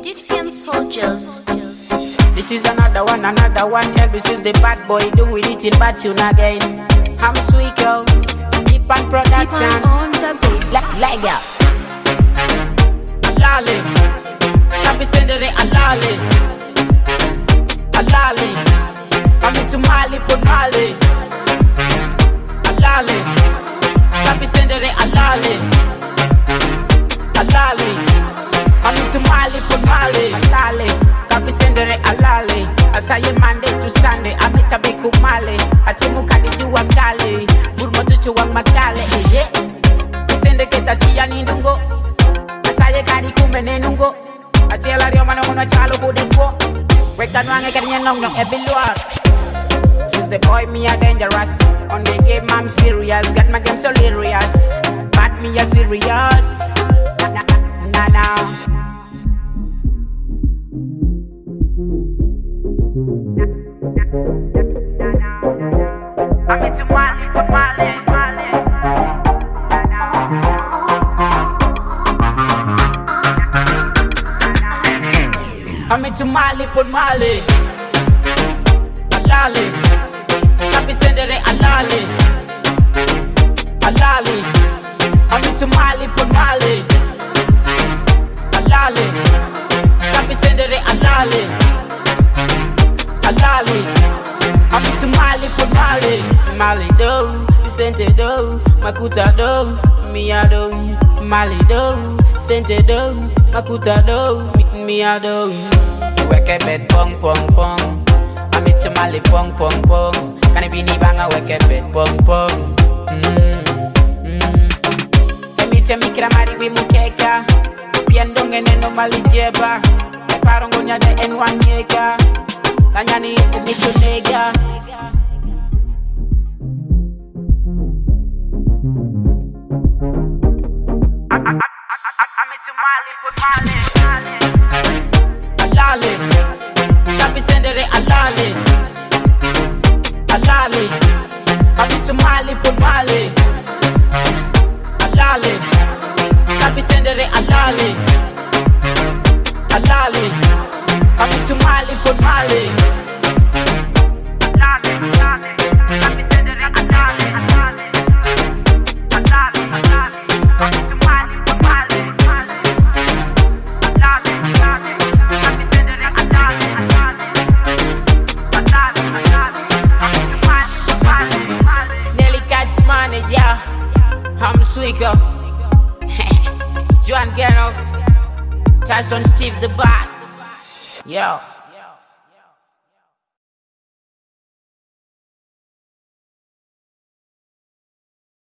Odyssean soldiers. This is another one. Elvis is the bad boy doing it in bad tune again. I'm sweet girl, deep on production. Deep on the beat. Like that. Alale, happy Sunday, alale, alale. Coming to Mali, put Mali. Alale, happy Sunday, alale, alale. Coming to Mali, put Mali. Alale, happy Sunday, alale. I saw you Monday to Sunday. I met a big Mali. I tell you, can you walk Gali? Furmo to you walk Magale. Yeah, send the get a tea and indungo. I kadi kumene nungo atela rio mano uno chalo kudeko weka nwange kanya nong ebilwa. Since the boy me a dangerous on the game I'm serious, got my game so serious, but me a serious. Nah. I'm into Mali. I'm into Mali, put Mali. Alale, happy Sunday, alale, alale. I'm into Mali, put Mali. Alale, happy Sunday, alale, alale. I'm into Mali, put Mali. Mali do, Sente do, Makuta do, Mia do. Mali do, Sente do, Makuta do, Mia do. Weke bed pong pong pong. I'm into Mali pong pong pong. Can it be ni banga weke bed pong pong. Emite mi kramari we mukeka. Piendo ngene no Mali jeba. Parongo nya de en1 nyeka. Kanyani umito nega. I'm into Mali put Mali. Alale, happy Sunday, alale, alale. Coming to Mali, put Mali. Alale, happy Sunday, alale, alale. Coming to Mali, put Mali. Alale, happy Sunday, alale, alale, alale. Coming to Mali, put Mali. I'm Sweeker, Joan Genoff, Tyson Steve the Bat, yo.